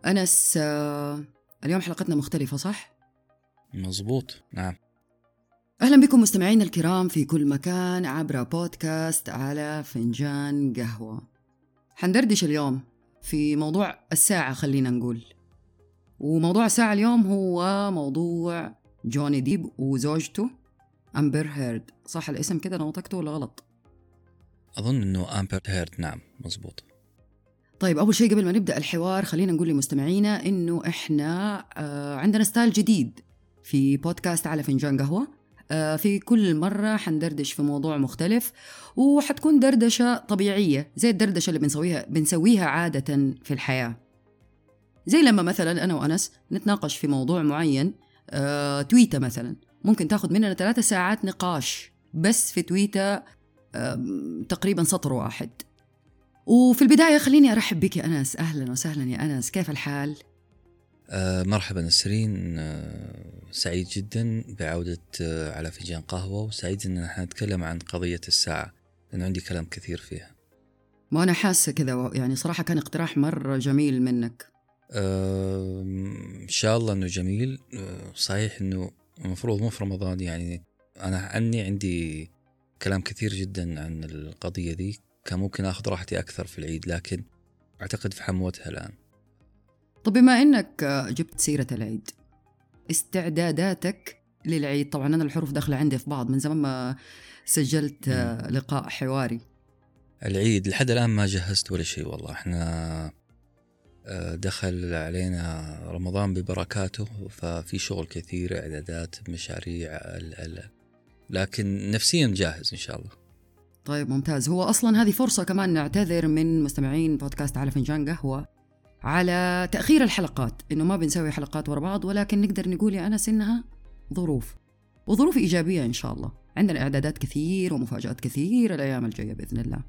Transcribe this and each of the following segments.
أنس، اليوم حلقتنا مختلفة صح؟ مظبوط، نعم. أهلا بكم مستمعين الكرام في كل مكان عبر بودكاست على فنجان قهوة. حندردش اليوم في موضوع الساعة، خلينا نقول. وموضوع الساعة اليوم هو موضوع جوني ديب وزوجته أمبر هيرد. صح الاسم كده أنا نطقته ولا غلط؟ أظن أنه أمبر هيرد، نعم مظبوط. طيب، أول شيء قبل ما نبدأ الحوار خلينا نقول لمستمعينا إنه إحنا عندنا ستايل جديد في بودكاست على فنجان قهوة. في كل مرة حندردش في موضوع مختلف، وحتكون دردشة طبيعية زي الدردشة اللي بنسويها عادة في الحياة. زي لما مثلا أنا وأنس نتناقش في موضوع معين، تويتة مثلا ممكن تاخد مننا 3 ساعات نقاش بس في تويتة، تقريبا سطر واحد. وفي البداية خليني أرحب بك يا أنس. أهلا وسهلا يا أنس، كيف الحال؟ مرحبا نسرين، سعيد جدا بعودة على فنجان قهوة، وسعيد أن احنا نتكلم عن قضية الساعة لأنه عندي كلام كثير فيها. ما أنا حاسة كذا، يعني صراحة كان اقتراح مرة جميل منك. إن شاء الله أنه جميل. صحيح أنه المفروض مو في رمضان، يعني أنا عندي كلام كثير جدا عن القضية دي، كان ممكن أخذ راحتي أكثر في العيد، لكن أعتقد في حموتها الآن. طب بما أنك جبت سيرة العيد، استعداداتك للعيد. طبعا أنا الحروف داخلة عندي في بعض من زمان ما سجلت لقاء حواري. العيد لحد الآن ما جهزت ولا شيء والله. احنا دخل علينا رمضان ببركاته، ففي شغل كثير، إعدادات، مشاريع، لكن نفسيا جاهز إن شاء الله. طيب ممتاز. هو أصلا هذه فرصة كمان نعتذر من مستمعين بودكاست على فنجان قهوة على تأخير الحلقات، إنه ما بنسوي حلقات ورا بعض، ولكن نقدر نقول يا أنس إنها وظروف إيجابية إن شاء الله. عندنا إعدادات كثير ومفاجآت كثير الأيام الجاية بإذن الله.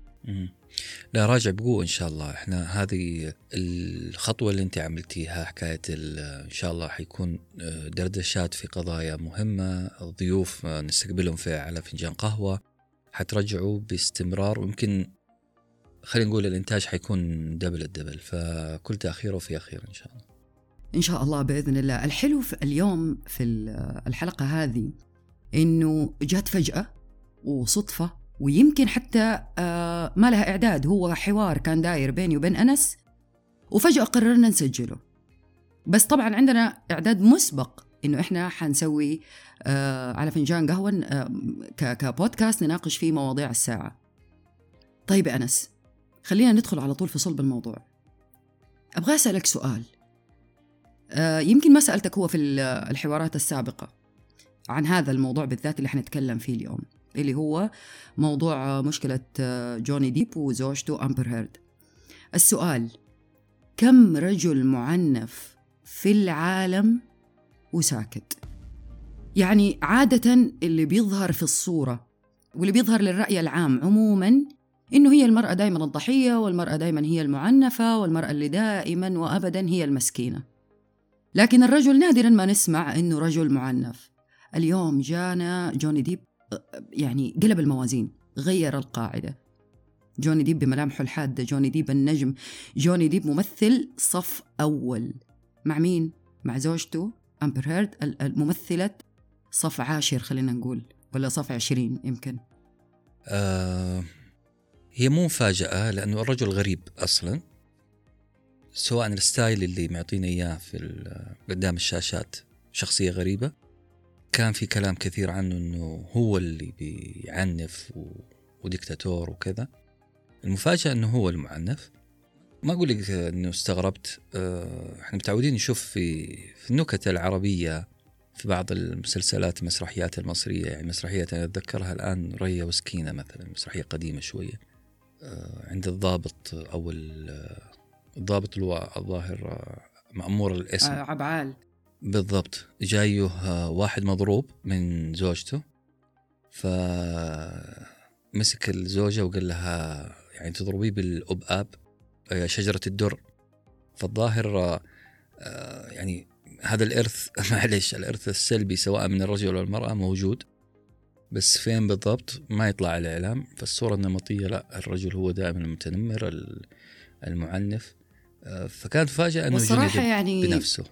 لا، راجع بقوة إن شاء الله. إحنا هذه الخطوة اللي أنت عملتيها، حكاية إن شاء الله حيكون دردشات في قضايا مهمة، الضيوف نستقبلهم على فنجان قهوة حترجعوا باستمرار، ويمكن خلينا نقول الإنتاج حيكون دبل، فكل تأخير وفي أخير إن شاء الله. إن شاء الله بإذن الله. الحلو في اليوم في الحلقة هذه إنه جات فجأة وصدفة، ويمكن حتى ما لها إعداد. هو حوار كان داير بيني وبين أنس، وفجأة قررنا نسجله. بس طبعا عندنا إعداد مسبق إنه إحنا حنسوي على فنجان قهوة كبودكاست نناقش فيه مواضيع الساعة. طيب يا أنس، خلينا ندخل على طول في صلب الموضوع. أبغى أسألك سؤال يمكن ما سألتك هو في الحوارات السابقة عن هذا الموضوع بالذات اللي حنتكلم فيه اليوم، اللي هو موضوع مشكلة جوني ديب وزوجته أمبر هيرد. السؤال: كم رجل معنف في العالم وساكت؟ يعني عادة اللي بيظهر في الصورة واللي بيظهر للرأي العام عموماً إنه هي المرأة دائماً الضحية، والمرأة دائماً هي المعنفة، والمرأة اللي دائماً وأبداً هي المسكينة. لكن الرجل نادراً ما نسمع إنه رجل معنف. اليوم جانا جوني ديب، يعني قلب الموازين، غير القاعدة. جوني ديب بملامحه الحادة، جوني ديب النجم، جوني ديب ممثل صف أول. مع مين؟ مع زوجته أمبر هيرد، الممثلة صف 10 خلينا نقول، ولا صف 20 يمكن. هي مو مفاجأة، لأنه الرجل غريب أصلا، سواء الستايل اللي معطينا إياه في قدام الشاشات شخصية غريبة. كان في كلام كثير عنه أنه هو اللي بيعنف وديكتاتور وكذا. المفاجأة أنه هو المعنف. ما أقول لك أنه استغربت، احنا متعودين نشوف في النكت العربية في بعض المسلسلات المسرحيات المصرية، يعني مسرحية أنا أتذكرها الآن ريا وسكينة مثلا، مسرحية قديمة شوية، عند الضابط أو الضابط الظاهر مأمور الاسم، عبعال بالضبط. جايه واحد مضروب من زوجته، فمسك الزوجة وقال لها يعني تضربيه بالأبآب، شجرة الدر. فالظاهر يعني هذا الإرث معلش الإرث السلبي سواء من الرجل أو المرأة موجود، بس فين بالضبط ما يطلع على الإعلام. فالصورة النمطية لا، الرجل هو دائما المتنمر المعنف. فكانت مفاجأة أنه والصراحة جوني ديب يعني بنفسه.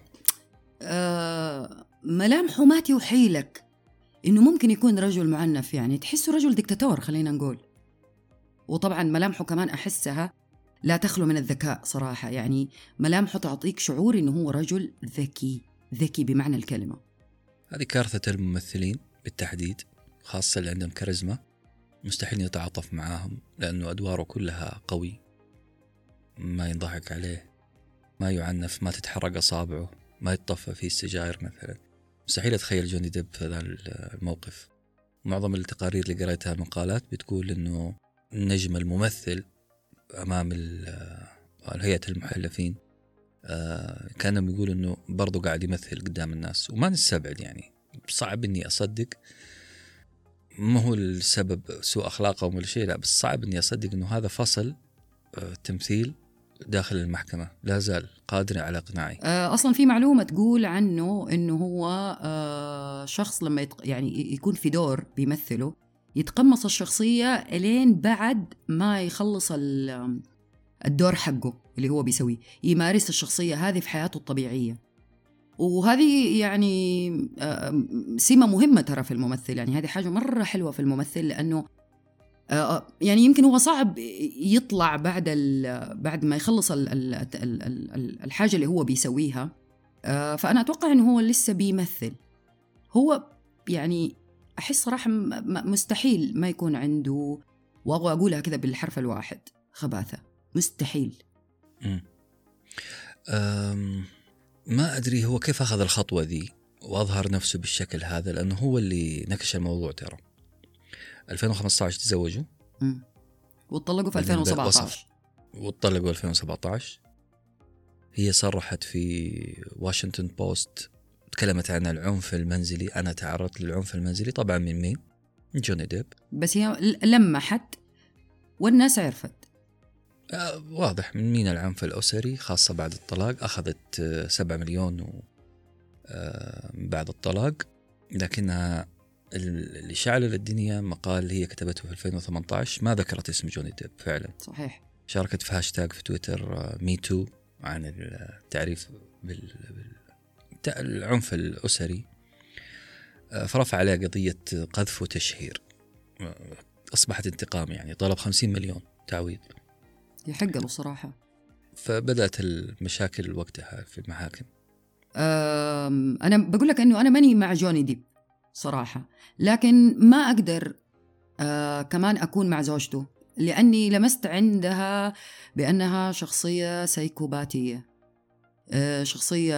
ملامحه ما توحي لك إنه ممكن يكون رجل معنف، يعني تحسه رجل دكتاتور خلينا نقول. وطبعا ملامحه كمان أحسها لا تخلو من الذكاء صراحة، يعني ملامحه تعطيك شعور إنه هو رجل ذكي، ذكي بمعنى الكلمة. هذه كارثة الممثلين بالتحديد، خاصة اللي عندهم كاريزما، مستحيل يتعاطف معاهم لأنه أدواره كلها قوي، ما ينضحك عليه، ما يعنف، ما تتحرق أصابعه، ما يتطفى فيه السجاير مثلا. مستحيل أتخيل جوني ديب في هذا الموقف. معظم التقارير اللي قرأتها المقالات بتقول أنه النجم الممثل أمام هيئة المحلفين كانوا يقولوا أنه برضو قاعد يمثل قدام الناس، وما نستبعد يعني صعب أني أصدق، ما هو السبب سوء أخلاقه ولا شيء، لا بس صعب أني أصدق أنه هذا فصل تمثيل داخل المحكمة لا زال قادر على إقناعي. أصلا في معلومة تقول عنه أنه هو شخص لما يعني يكون في دور بيمثله يتقمص الشخصية لين بعد ما يخلص الدور حقه اللي هو بيسويه، يمارس الشخصية هذه في حياته الطبيعية. وهذه يعني سمة مهمة ترى في الممثل، يعني هذه حاجة مرة حلوة في الممثل، لأنه يعني يمكن هو صعب يطلع بعد ما يخلص الحاجة اللي هو بيسويها. فأنا أتوقع أنه هو لسه بيمثل. هو يعني أحس صراحة مستحيل ما يكون عنده، وأبغى أقولها كذا بالحرف الواحد، خباثة. مستحيل. ما أدري هو كيف أخذ الخطوة ذي وأظهر نفسه بالشكل هذا، لأنه هو اللي نكش الموضوع. ترى 2015 تزوجوا واتطلقوا في 2017 واتطلقوا 2017. هي صرحت في واشنطن بوست، تكلمت عن العنف المنزلي. أنا تعرضت للعنف المنزلي. طبعا من مين؟ جوني ديب. بس هي لمحت والناس عرفت. واضح من مين العنف الأسري، خاصة بعد الطلاق. أخذت 7 مليون بعد الطلاق، لكنها اللي شعل الدنيا مقال هي كتبته في 2018 ما ذكرت اسم جوني ديب فعلا. صحيح. شاركت في هاشتاج في تويتر ميتو عن التعريف بالعنف الأسري، فرفع عليها قضية قذف وتشهير. أصبحت انتقام، يعني طلب 50 مليون تعويض. يحق له صراحة. فبدأت المشاكل وقتها في المحاكم. أنا بقول لك أنه أنا ماني مع جوني ديب صراحة، لكن ما أقدر كمان أكون مع زوجته، لأني لمست عندها بأنها شخصية سايكوباتية، شخصية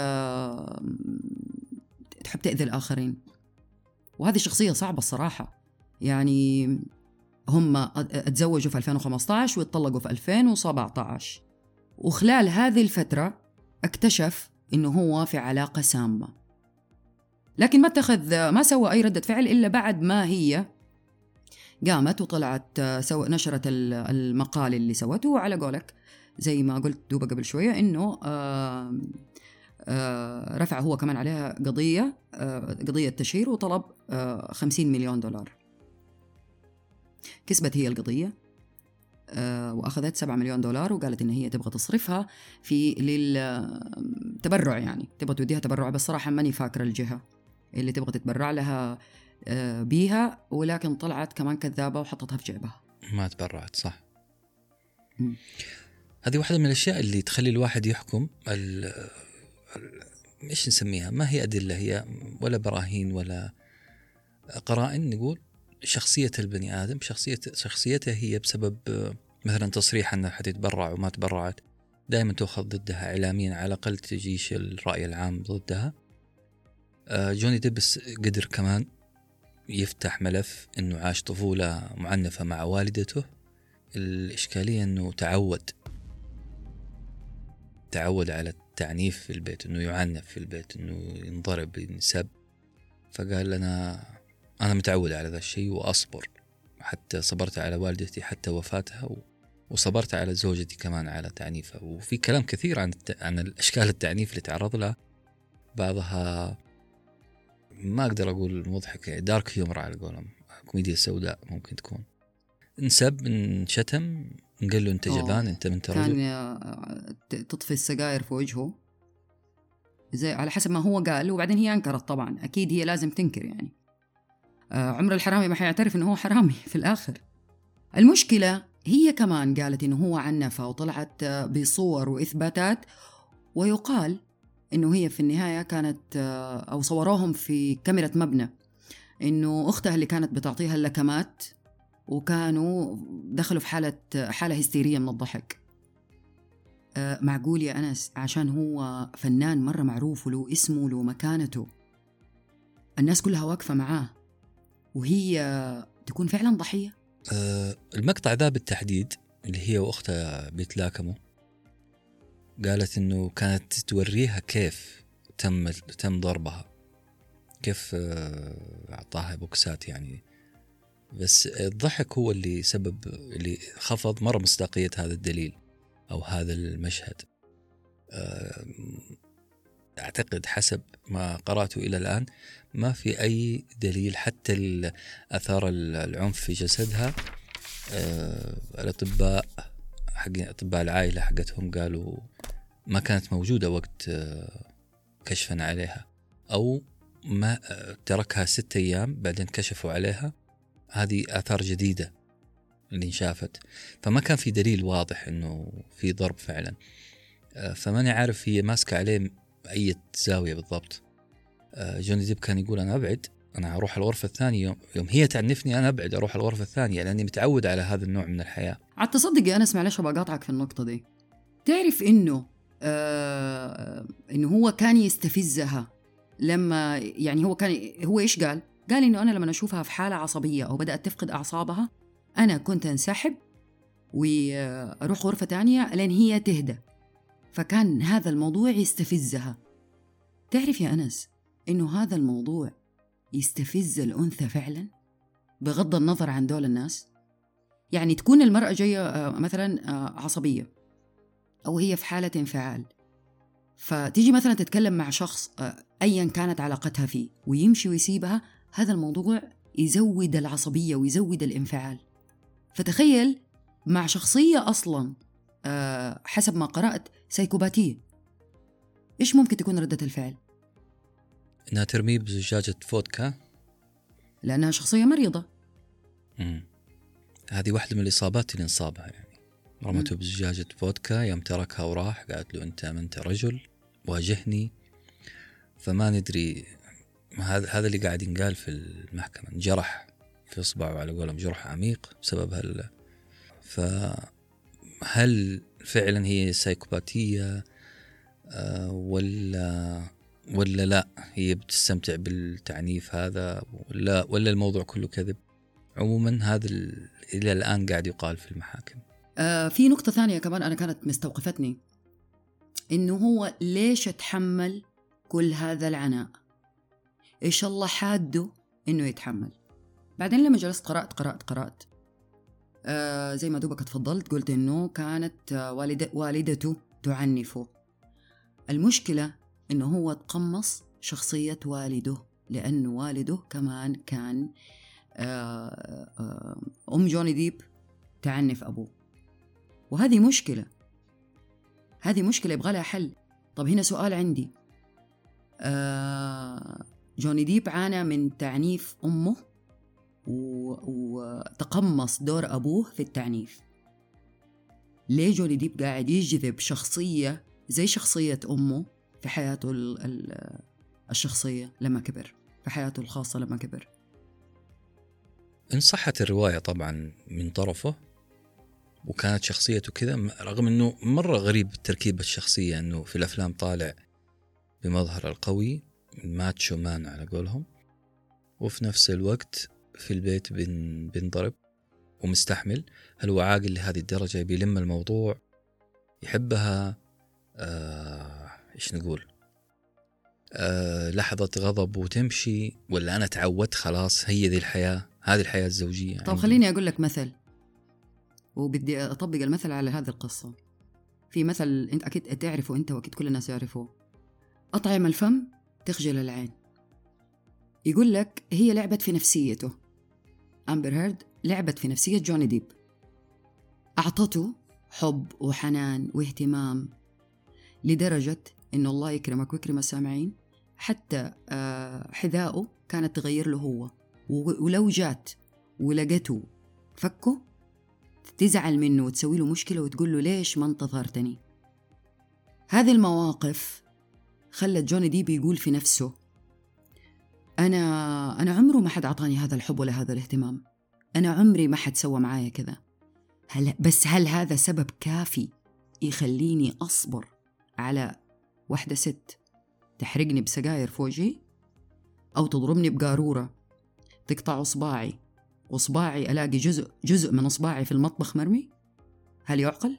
تحب تأذي الآخرين، وهذه شخصية صعبة الصراحة. يعني هم اتزوجوا في 2015 واتطلقوا في 2017، وخلال هذه الفترة اكتشف إنه هو في علاقة سامة، لكن ما سوى أي ردة فعل إلا بعد ما هي قامت وطلعت نشرت المقال اللي سوته. وعلى قولك زي ما قلت دوبا قبل شوية إنه رفع هو كمان عليها قضية تشهير وطلب 50 مليون دولار. كسبت هي القضية وأخذت 7 مليون دولار، وقالت إن هي تبغى تصرفها للتبرع، يعني تبغى توديها تبرع. بس صراحة ماني فاكرة الجهة اللي تبغى تتبرع لها بيها، ولكن طلعت كمان كذابة وحطتها في جيبها، ما تبرعت. صح. هذه واحدة من الأشياء اللي تخلي الواحد يحكم إيش نسميها، ما هي أدلة هي ولا براهين ولا قرائن، نقول شخصية البني آدم. شخصيته هي بسبب مثلا تصريح أنها حتتبرع وما تبرعت، دائما تأخذ ضدها إعلاميا، على الأقل تجيش الرأي العام ضدها. جوني ديب قدر كمان يفتح ملف أنه عاش طفولة معنفة مع والدته. الإشكالية أنه تعود على التعنيف في البيت، أنه يعنف في البيت، أنه ينضرب ينسب. فقال أنا متعود على ذا الشيء وأصبر، حتى صبرت على والدتي حتى وفاتها، وصبرت على زوجتي كمان على تعنيفها. وفي كلام كثير عن الأشكال التعنيف اللي تعرض لها، بعضها ما أقدر أقول مضحكة، دارك هيومر على قولهم، كوميديا سوداء ممكن تكون. انسب، انشتم، قال له أنت جبان، أنت من رجل. كان تطفي السجاير في وجهه زي على حسب ما هو قال، وبعدين هي أنكرت طبعا، أكيد هي لازم تنكر يعني. عمر الحرامي ما حيعترف إنه هو حرامي في الآخر. المشكلة هي كمان قالت إنه هو عنفها وطلعت بصور وإثباتات، ويقال إنه هي في النهاية كانت أو صوروهم في كاميرا مبنى إنه أختها اللي كانت بتعطيها اللكمات وكانوا دخلوا في حالة هستيرية من الضحك. معقول يا أنس عشان هو فنان مرة معروف وله اسمه له مكانته، الناس كلها واقفة معاه، وهي تكون فعلا ضحية؟ المقطع ذا بالتحديد اللي هي وأختها بيتلاكموا، قالت إنه كانت توريها كيف تم ضربها، كيف أعطاها بوكسات يعني. بس الضحك هو اللي سبب، اللي خفض مرة مصداقية هذا الدليل أو هذا المشهد. أعتقد حسب ما قرأته إلى الآن ما في أي دليل، حتى أثار العنف في جسدها. الأطباء أطباء العائلة حقتهم قالوا ما كانت موجودة وقت كشفنا عليها، أو ما تركها 6 أيام بعدين كشفوا عليها. هذه آثار جديدة اللي انشافت، فما كان في دليل واضح إنه في ضرب فعلا. فماني عارف هي ماسكة عليه أي زاوية بالضبط. جوني ديب كان يقول أنا أبعد، أنا أروح الغرفة الثانية، يوم هي تعنفني أنا أبعد أروح الغرفة الثانية لأني متعود على هذا النوع من الحياة. عاد تصدق يا أنس، معلش بقاطعك في النقطة دي، تعرف إنه إنه هو كان يستفزها لما يعني هو إيش قال إنه أنا لما أشوفها في حالة عصبية أو بدأت تفقد أعصابها أنا كنت أنسحب وأروح غرفة تانية لأن هي تهدى، فكان هذا الموضوع يستفزها. تعرف يا أنس إنه هذا الموضوع يستفز الأنثى فعلا بغض النظر عن دول الناس. يعني تكون المرأة جاية مثلا عصبية أو هي في حالة انفعال، فتيجي مثلا تتكلم مع شخص أيا كانت علاقتها فيه ويمشي ويسيبها، هذا الموضوع يزود العصبية ويزود الانفعال. فتخيل مع شخصية أصلا حسب ما قرأت سايكوباتية، إيش ممكن تكون ردة الفعل؟ إنها ترميه بزجاجة فودكا لأنها شخصية مريضة. هذه واحدة من الإصابات اللي انصابها، يعني رمته بزجاجة فودكا، يوم تركها وراح قالت له أنت رجل واجهني. فما ندري، هذا اللي قاعد ينقال في المحكمة، جرح في إصبعه على قولهم، جرح عميق بسبب فهل فعلا هي سايكوباتية ولا لا هي بتستمتع بالتعنيف هذا، ولا الموضوع كله كذب؟ عموما هذا إلى الآن قاعد يقال في المحاكم. في نقطة ثانية كمان أنا كانت مستوقفتني، إنه هو ليش اتحمل كل هذا العناء؟ إيش الله حاده إنه يتحمل؟ بعدين لما جلست قرأت زي ما دوبك تفضلت قلت إنه كانت والدته تعنفه. المشكلة إنه هو تقمص شخصية والده، لأنه والده كمان كان أم جوني ديب تعنف أبوه، وهذه مشكلة يبغى لها حل. طب هنا سؤال عندي، جوني ديب عانى من تعنيف أمه وتقمص دور أبوه في التعنيف. ليه جوني ديب قاعد يجذب شخصية زي شخصية أمه في حياته الشخصية لما كبر، في حياته الخاصة لما كبر؟ إن صحت الرواية طبعا من طرفه، وكانت شخصيته كذا، رغم أنه مرة غريب تركيب الشخصية، أنه في الأفلام طالع بمظهر القوي ماتشو مان على قولهم، وفي نفس الوقت في البيت بنضرب ومستحمل. هل هو عاقل لهذه الدرجة؟ بيلم الموضوع، يحبها، إيش نقول، لحظة غضب وتمشي، ولا أنا تعودت خلاص هي ذي الحياة، هذه الحياة الزوجية؟ طب خليني أقول لك مثل، وبدي أطبق المثل على هذه القصة. في مثل أنت أكيد تعرفه أنت وأكيد كل الناس يعرفوه، أطعم الفم تخجل العين. يقول لك هي لعبت في نفسيته، أمبر هيرد لعبت في نفسية جوني ديب. أعطته حب وحنان واهتمام لدرجة إنه الله يكرمك ويكرم السامعين، حتى حذاءه كانت تغير له هو، ولو جات ولقته فكه تزعل منه وتسوي له مشكلة وتقول له ليش ما انتظرتني. هذه المواقف خلت جوني ديب يقول في نفسه أنا عمره ما حد أعطاني هذا الحب ولا هذا الاهتمام، أنا عمري ما حد سوى معايا كذا. هل هذا سبب كافي يخليني أصبر على واحدة ست تحرقني بسجاير في وجهي، أو تضربني بقارورة تقطع إصبعي وإصبعي ألاقي جزء من إصبعي في المطبخ مرمي؟ هل يعقل؟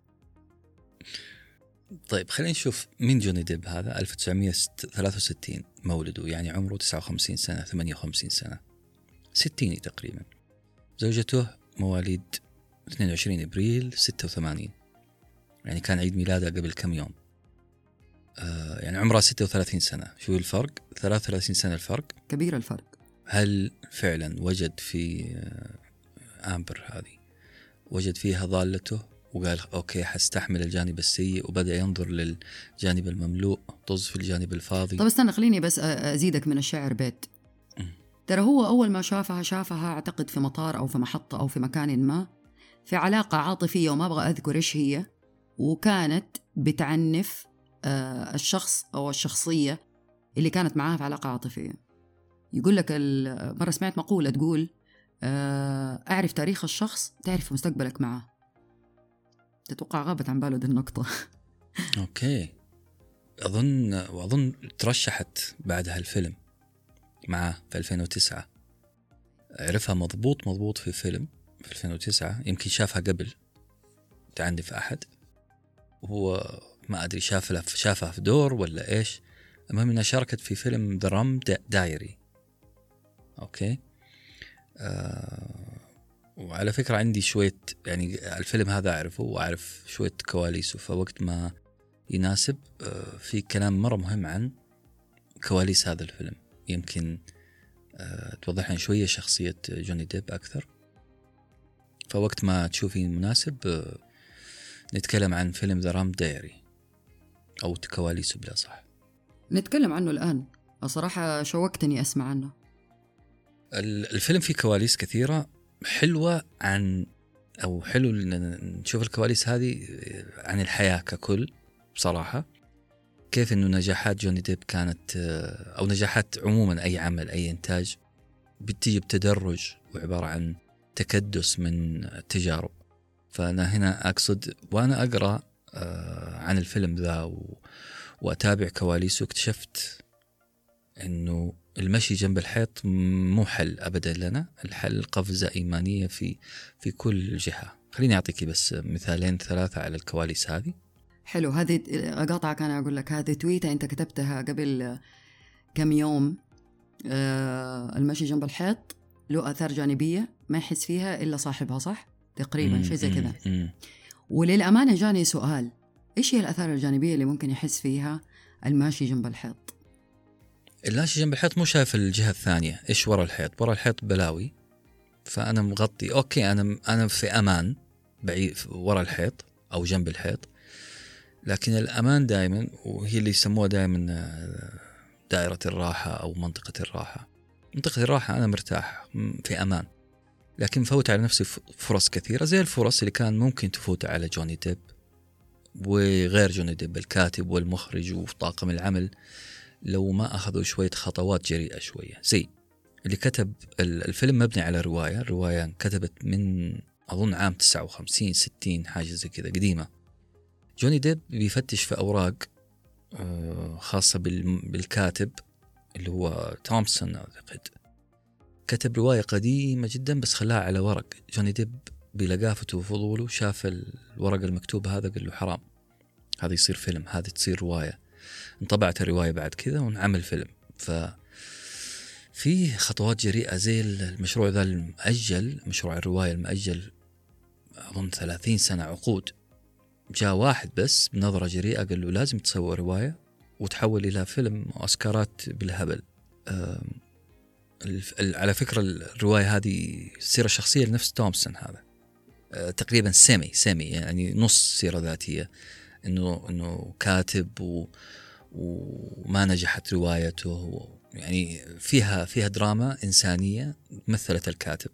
طيب خلينا نشوف مين جوني ديب هذا. 1963 مولده، يعني عمره 59 سنة 58 سنة 60 تقريبا. زوجته مواليد 22 إبريل 86، يعني كان عيد ميلادها قبل كم يوم. يعني عمرها 36 سنة. شو الفرق؟ 33 سنة الفرق، كبير الفرق. هل فعلا وجد في آمبر هذه وجد فيها ضالته وقال أوكي حستحمل الجانب السيء، وبدأ ينظر للجانب المملوء، طز في الجانب الفاضي؟ طب استنى خليني بس أزيدك من الشعر بيت. ترى هو أول ما شافها أعتقد في مطار أو في محطة أو في مكان ما، في علاقة عاطفية وما أبغى أذكر إيش هي، وكانت بتعنف الشخص أو الشخصية اللي كانت معاها في علاقة عاطفية. يقول لك مرة سمعت مقولة تقول أعرف تاريخ الشخص تعرف مستقبلك معه. تتوقع غابت عن باله دي النقطة. أوكي. أظن ترشحت بعدها الفيلم معاه في 2009. عرفها مضبوط في فيلم في 2009. يمكن شافها قبل تعنف أحد، وهو ما أدري شافها في دور ولا إيش. المهم أنها شاركت في فيلم The Rum Diary. أوكي. وعلى فكرة عندي شوية، يعني الفيلم هذا أعرفه وأعرف شوية كواليسه، فوقت ما يناسب في كلام مرة مهم عن كواليس هذا الفيلم، يمكن توضح لنا شوية شخصية جوني ديب أكثر. فوقت ما تشوفي مناسب نتكلم عن فيلم The Rum Diary أو كواليسه بلا صح. نتكلم عنه الآن. الصراحة شوقتني أسمع عنه. الفيلم فيه كواليس كثيرة حلوة حلو نشوف الكواليس هذه عن الحياة ككل بصراحة. كيف إنه نجاحات جوني ديب كانت، أو نجاحات عموما أي عمل أي إنتاج، بتيجي بتدرج وعبارة عن تكدس من التجارب. فأنا هنا أقصد وأنا أقرأ عن الفيلم ذا وأتابع كواليسه، اكتشفت إنه المشي جنب الحيط مو حل أبدا لنا. الحل قفزة إيمانية في كل جهة. خليني أعطيك بس مثالين 3 على الكواليس هذه. حلو. هذه أقاطعك أنا أقول لك، هذه تويتة أنت كتبتها قبل كم يوم. المشي جنب الحيط له آثار جانبية ما يحس فيها إلا صاحبها، صح؟ تقريبا شيء زي كذا. وللأمانة جاني سؤال، إيش هي الآثار الجانبية اللي ممكن يحس فيها الماشي جنب الحيط؟ الماشي جنب الحيط مو شايف الجهة الثانية. إيش ورا الحيط؟ ورا الحيط بلاوي، فأنا مغطي. أوكي أنا في أمان بعيد ورا الحيط أو جنب الحيط، لكن الأمان دائما، وهي اللي يسموها دائما دائرة الراحة أو منطقة الراحة. منطقة الراحة أنا مرتاح في أمان، لكن فوت على نفسي فرص كثيرة زي الفرص اللي كان ممكن تفوت على جوني ديب وغير جوني ديب، الكاتب والمخرج وطاقم العمل، لو ما أخذوا شوية خطوات جريئة شوية. زي اللي كتب الفيلم مبني على رواية كتبت من أظن عام 59-60 حاجة زي كذا قديمة. جوني ديب بيفتش في أوراق خاصة بالكاتب اللي هو تومسون أعتقد. كتب رواية قديمة جدا بس خلاها على ورق. جوني ديب بلقافته وفضوله شاف الورق المكتوب هذا، قال له حرام هذا يصير فيلم، هذه تصير رواية. انطبعت الرواية بعد كذا ونعمل فيلم. ففي خطوات جريئة زي المشروع ذا المؤجل، مشروع الرواية المؤجل أظن 30 سنة عقود. جاء واحد بس بنظرة جريئة قال له لازم تسوي رواية وتحول إلى فيلم، أوسكارات بالهبل. على فكرة الرواية هذه سيرة شخصية لنفس تومسون هذا. تقريبا سيمي يعني نص سيرة ذاتية، إنه كاتب وما نجحت روايته، يعني فيها دراما إنسانية مثلت الكاتب.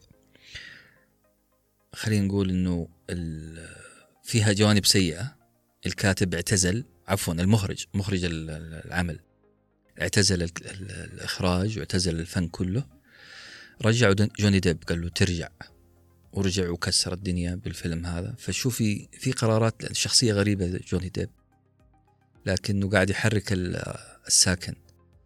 خلينا نقول إنه فيها جوانب سيئة. الكاتب اعتزل، عفوا مخرج العمل اعتزل الإخراج واعتزل الفن كله. رجعوا جوني ديب، قال له ترجع، ورجع وكسر الدنيا بالفيلم هذا. فشوفي في قرارات، لأن شخصية غريبة جوني ديب، لكنه قاعد يحرك الساكن.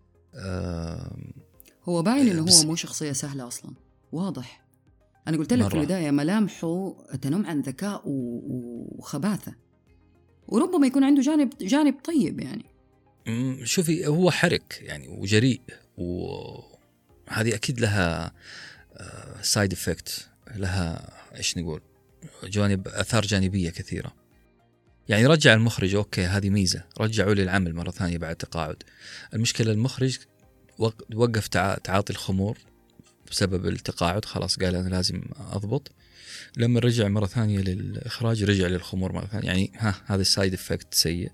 هو باين إنه هو مو شخصية سهلة أصلا، واضح. أنا قلت لك في البداية ملامحه تنم عن ذكاء وخباثة، وربما يكون عنده جانب طيب يعني. شوفي هو حرك يعني وجريء، وهذه أكيد لها سايد إفكت، لها إيش نقول، جوانب آثار جانبية كثيرة. يعني رجع المخرج، أوكي هذه ميزة، رجعوا لي العمل مرة ثانية بعد تقاعد. المشكلة المخرج وقف تعاطي الخمور بسبب التقاعد، خلاص قال أنا لازم أضبط. لما رجع مرة ثانية للإخراج رجع للخمور مرة ثانية، يعني هذا السايد إفكت سيء.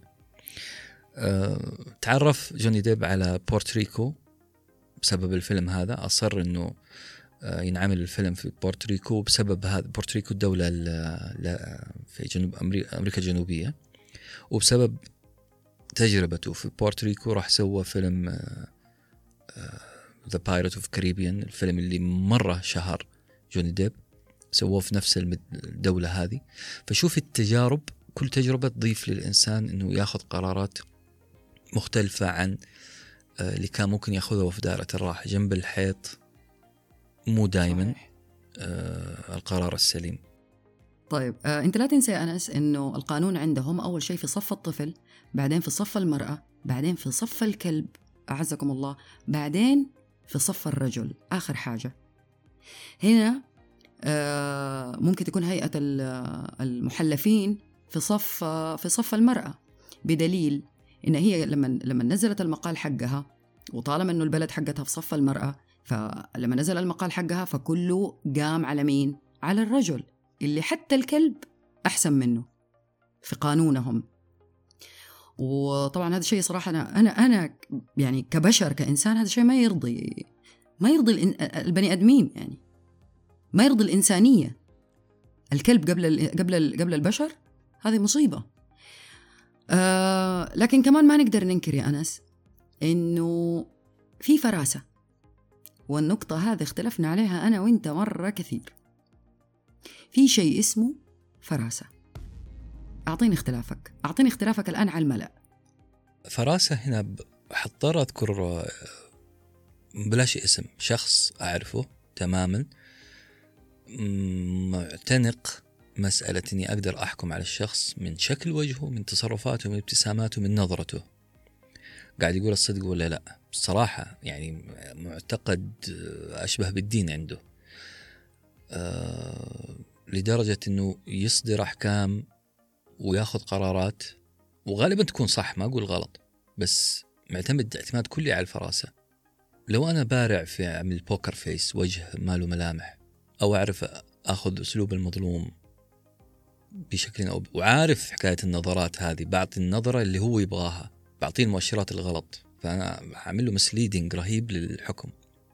تعرف جوني ديب على بورتريكو بسبب الفيلم هذا، أصر إنه ينعمل الفيلم في بورتريكو بسبب هذا. بورتريكو الدولة في جنوب أمريكا الجنوبية، وبسبب تجربته في بورتريكو راح سوى فيلم The Pirate of Caribbean، الفيلم اللي مرة شهر جوني ديب، سووه في نفس الدولة هذه. فشوف التجارب، كل تجربة تضيف للإنسان إنه ياخذ قرارات مختلفة عن اللي كان ممكن ياخذها في دائرة الراحة جنب الحيط، مو دائما القرار السليم. طيب أنت لا تنسى يا أنس إنه القانون عندهم أول شيء في صف الطفل، بعدين في صف المرأة، بعدين في صف الكلب أعزكم الله، بعدين في صف الرجل آخر حاجة. هنا ممكن تكون هيئة المحلفين في صف المرأة، بدليل إن هي لما نزلت المقال حقها، وطالما إنه البلد حقتها في صف المرأة، فلما نزل المقال حقها فكله قام على مين؟ على الرجل اللي حتى الكلب أحسن منه في قانونهم. وطبعا هذا الشيء صراحة أنا يعني كبشر كإنسان هذا الشيء ما يرضي البني آدمين، يعني ما يرضي الإنسانية. الكلب قبل البشر، هذه مصيبة. لكن كمان ما نقدر ننكر يا أنس إنه في فراسة، والنقطة هذه اختلفنا عليها أنا وإنت مرة كثير. في شيء اسمه فراسة. أعطيني اختلافك الآن على الملأ. فراسة هنا حضطر أذكر بلاش اسم شخص أعرفه تماما، معتنق مسألة إني أقدر أحكم على الشخص من شكل وجهه، من تصرفاته، من ابتساماته، من نظرته، قاعد يقول الصدق ولا لا. الصراحة يعني معتقد أشبه بالدين عنده، لدرجة إنه يصدر أحكام وياخذ قرارات، وغالبا تكون صح، ما أقول غلط، بس معتمد اعتماد كلي على الفراسة. لو أنا بارع في عمل بوكر فيس، وجه ماله ملامح، أو أعرف أخذ أسلوب المظلوم بشكل أو وعارف حكاية النظرات هذه، بعطي النظرة اللي هو يبغاها، بعطيه المؤشرات الغلط، فأنا عامل له مسليدنج رهيب للحكم.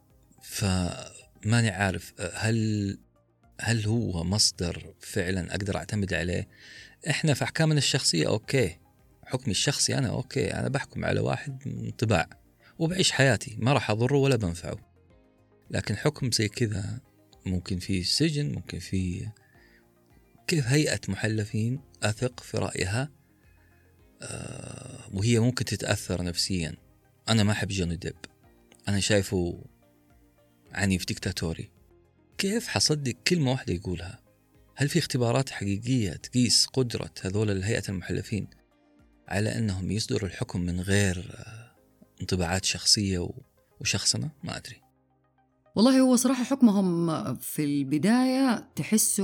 فماني عارف هل هو مصدر فعلا أقدر أعتمد عليه. إحنا في أحكامنا الشخصية أوكي، حكمي الشخصي أنا أوكي، أنا بحكم على واحد انطباع وبعيش حياتي، ما راح أضره ولا بنفعه. لكن حكم زي كذا ممكن فيه سجن، ممكن فيه كيف هيئة محلفين أثق في رأيها وهي ممكن تتأثر نفسيا. أنا ما أحب جوني ديب، أنا شايفه عنيف ديكتاتوري، كيف حصدق كلمة واحدة يقولها؟ هل في اختبارات حقيقية تقيس قدرة هذول الهيئة المحلفين على أنهم يصدروا الحكم من غير انطباعات شخصية وشخصنة؟ ما أدري والله. هو صراحة حكمهم في البداية تحسه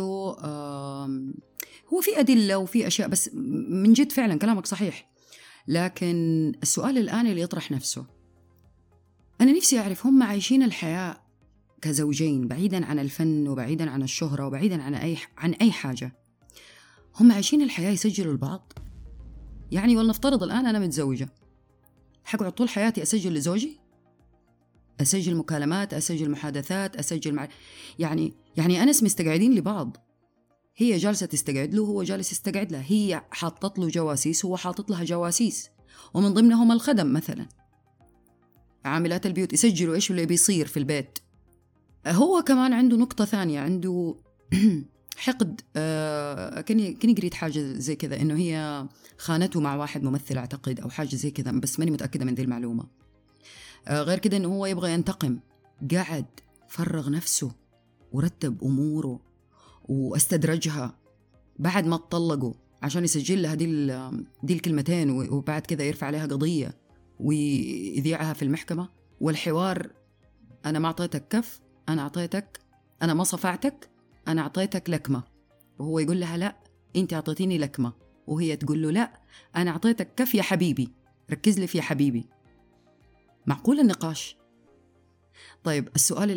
هو في أدلة وفي أشياء، بس من جد فعلا كلامك صحيح. لكن السؤال الآن اللي يطرح نفسه، أنا نفسي أعرف هم عايشين الحياة كزوجين بعيدا عن الفن وبعيدا عن الشهرة وبعيدا عن أي حاجة، هم عايشين الحياة يسجلوا البعض. يعني ولنفترض الآن أنا متزوجة، حقعد طول حياتي أسجل لزوجي، أسجل مكالمات، أسجل محادثات، أسجل يعني أنس مستقعدين لبعض، هي جالسة تستقعد له، هو جالس يستقعد لها، هي حاطط له جواسيس، هو حاطط لها جواسيس، ومن ضمنهم الخدم مثلا، عاملات البيوت يسجلوا إيش اللي بيصير في البيت. هو كمان عنده نقطة ثانية، عنده حقد. كني قريت حاجة زي كذا إنه هي خانته مع واحد ممثل أعتقد أو حاجة زي كذا، بس ماني متأكدة من ذي المعلومة. غير كده إنه هو يبغى ينتقم، قاعد فرغ نفسه ورتب أموره واستدرجها بعد ما تطلقوا عشان يسجل لها دي الكلمتين، وبعد كذا يرفع عليها قضية ويذيعها في المحكمة. والحوار أنا ما أعطيتك كف، أنا أعطيتك، أنا ما صفعتك، أنا أعطيتك لكمة، وهو يقول لها لا أنت أعطيتيني لكمة، وهي تقول له لا أنا أعطيتك كف يا حبيبي، ركز لي في يا حبيبي. معقول النقاش؟ طيب السؤال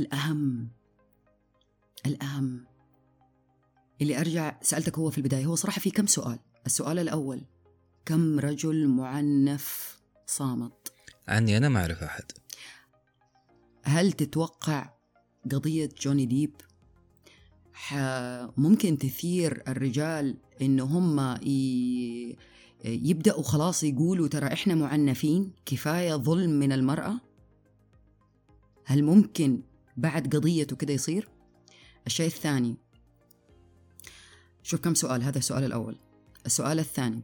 الأهم اللي أرجع سألتك هو في البداية، هو صراحة في كم سؤال. السؤال الأول، كم رجل معنف صامت؟ عني أنا ما أعرف أحد. هل تتوقع قضية جوني ديب ممكن تثير الرجال إنه هم يبدأوا خلاص يقولوا ترى إحنا معنفين، كفاية ظلم من المرأة؟ هل ممكن بعد قضيته كده يصير؟ الشيء الثاني، شوف كم سؤال، هذا السؤال الأول. السؤال الثاني،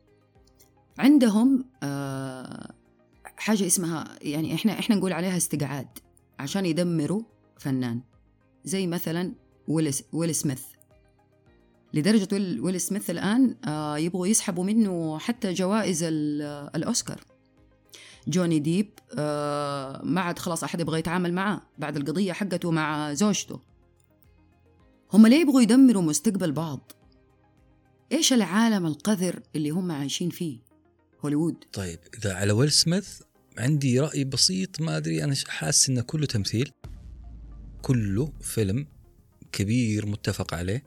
عندهم حاجة اسمها، يعني إحنا نقول عليها استقعاد عشان يدمروا فنان، زي مثلا ويل سميث. لدرجة ويل سميث الآن يبغوا يسحبوا منه حتى جوائز الأوسكار. جوني ديب ما عاد خلاص أحد يبغى يتعامل معه بعد القضية حقته مع زوجته. هم ليه يبغوا يدمروا مستقبل بعض؟ إيش العالم القذر اللي هم عايشين فيه هوليوود؟ طيب إذا على ويل سميث عندي رأي بسيط، ما أدري، أنا حاسس إنه كله تمثيل، كله فيلم كبير متفق عليه.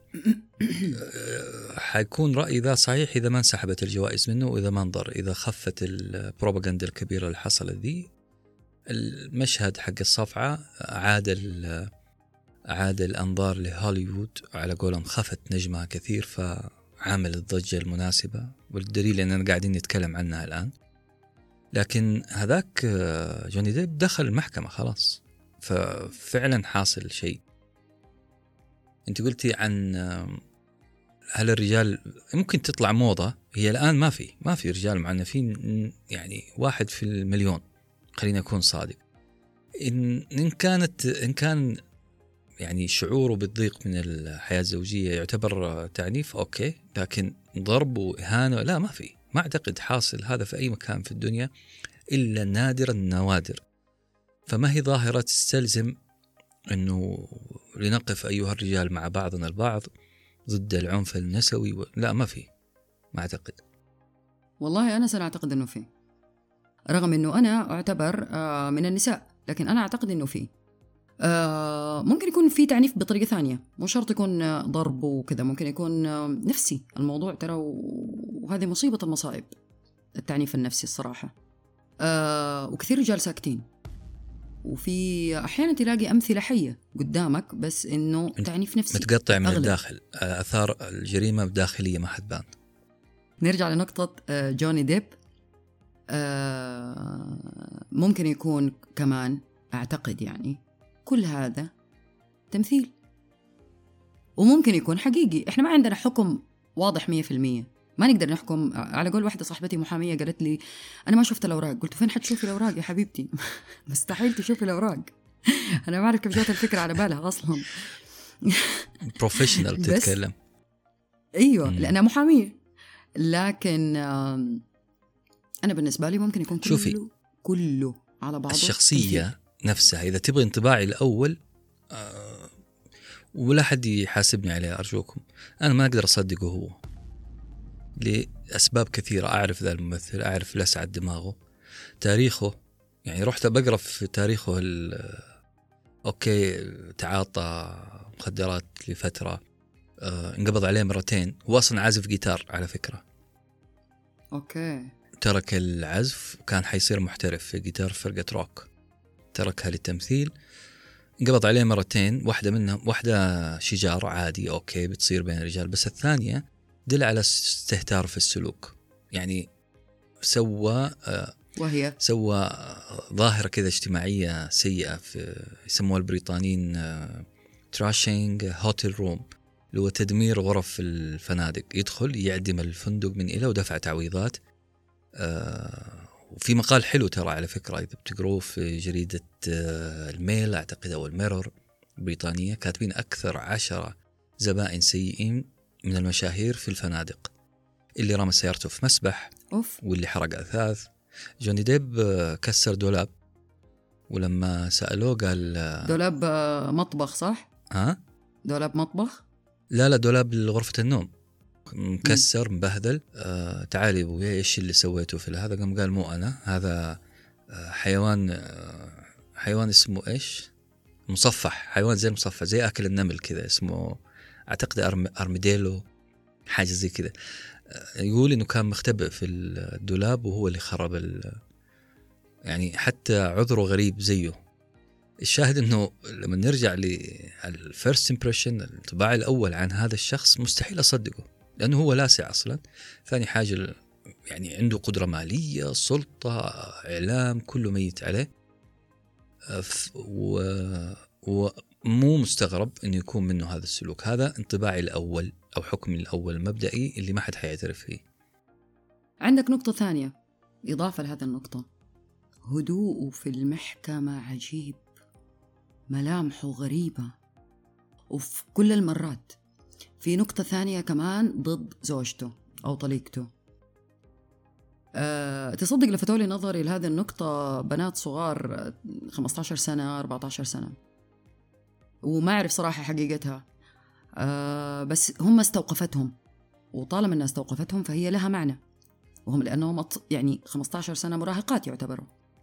حيكون رأيي ذا صحيح إذا ما انسحبت الجوائز منه، وإذا ما انضر، إذا خفت البروباغندا الكبيرة اللي حصلت ذي. المشهد حق الصفعة عاد الأنظار لهوليوود، على قولهم خفت نجمها كثير فعامل الضجة المناسبة، والدليل أننا قاعدين نتكلم عنها الآن. لكن هذاك جوني ديب دخل المحكمة خلاص، ففعلا حاصل شيء. أنت قلتي عن هل الرجال ممكن تطلع موضة، هي الآن ما في رجال معنفين، يعني 1 في المليون، خلينا أكون صادق. إن كان يعني شعوره بالضيق من الحياة الزوجية يعتبر تعنيف، أوكي، لكن ضرب وإهانة لا، ما أعتقد حاصل هذا في أي مكان في الدنيا إلا نادر النوادر. فما هي ظاهرة تستلزم أنه لنقف أيها الرجال مع بعضنا البعض ضد العنف النسوي لا، ما أعتقد. والله أنا سأعتقد أنه فيه، رغم أنه أنا أعتبر من النساء، لكن أنا أعتقد أنه فيه. ممكن يكون في تعنيف بطريقة ثانية، مو شرط يكون ضرب وكذا، ممكن يكون نفسي الموضوع ترى، وهذه مصيبة المصائب، التعنيف النفسي الصراحة. وكثير رجال ساكتين، وفي أحيانا تلاقي أمثلة حية قدامك، بس إنه تعنيف نفسي متقطع من الداخل، أثار الجريمة داخلية ما حد بان. نرجع لنقطة جوني ديب. ممكن يكون كمان، أعتقد يعني كل هذا تمثيل، وممكن يكون حقيقي. إحنا ما عندنا حكم واضح 100%، ما نقدر نحكم. على قول واحدة صاحبتي محامية قالت لي أنا ما شفت الأوراق، قلت فين حتشوفي الأوراق يا حبيبتي؟ مستحيل تشوفي الأوراق. أنا ما أعرف كيف جات الفكرة على بالها أصلا. بروفيشنال تتكلم. أيوة لأنها محامية، لكن أنا بالنسبة لي ممكن يكون كله على بعضه. الشخصية تمثيل نفسها إذا تبغى انطباعي الأول، ولا حد يحاسبني عليه أرجوكم، أنا ما أقدر أصدقه هو لأسباب كثيرة. أعرف ذا الممثل، أعرف لسعة دماغه، تاريخه، يعني رحت بقرأ في تاريخه أوكي تعاطى مخدرات لفترة، انقبض عليه مرتين. هو أصلا عازف جيتار على فكرة. أوكي. ترك العزف وكان حيصير محترف في جيتار فرقة روك، تركها للتمثيل. انقبض عليه مرتين، واحدة شجار عادي أوكي بتصير بين الرجال، بس الثانية دل على استهتار في السلوك. يعني سوى ظاهرة كذا اجتماعية سيئة، في يسموها البريطانيين تراشينج هوتيل روم، اللي هو تدمير غرف الفنادق. يدخل يعدم الفندق من إلى ودفع تعويضات. وفي مقال حلو ترى على فكرة، إذا بتقروه في جريدة الميل أعتقد أو الميرور بريطانية، كاتبين أكثر 10 زبائن سيئين من المشاهير في الفنادق. اللي رمى سيارته في مسبح، واللي حرق أثاث. جوني ديب كسر دولاب، ولما سألوه قال دولاب مطبخ صح؟ دولاب مطبخ؟ لا دولاب غرفة النوم مكسر مبهذل. تعالي أبويا إيش اللي سويته في هذا؟ قال مو أنا، هذا حيوان اسمه إيش، مصفح، حيوان زي المصفح، زي أكل النمل كذا، اسمه أعتقد أرميديلو، حاجة زي كذا. يقول إنه كان مختبئ في الدولاب وهو اللي خرب يعني حتى عذره غريب زيه. الشاهد إنه لما نرجع للفيرست إمبريشن، الانطباع الأول عن هذا الشخص مستحيل أصدقه، لأنه هو لاسع أصلا. ثاني حاجة يعني عنده قدرة مالية، سلطة، إعلام، كله ميت عليه. ومو مستغرب إنه يكون منه هذا السلوك. هذا انطباعي الأول أو حكمي الأول المبدئي اللي ما حد حيعترف فيه. عندك نقطة ثانية إضافة لهذا النقطة، هدوءه في المحكمة عجيب، ملامحه غريبة وفي كل المرات. في نقطة ثانية كمان ضد زوجته أو طليقته. تصدق لفتوا لي نظري لهذه النقطة بنات صغار 15 سنة 14 سنة، وما أعرف صراحة حقيقتها، بس هم استوقفتهم، وطالما أنها استوقفتهم فهي لها معنى، وهم لأنهم يعني 15 سنة مراهقات يعتبروا.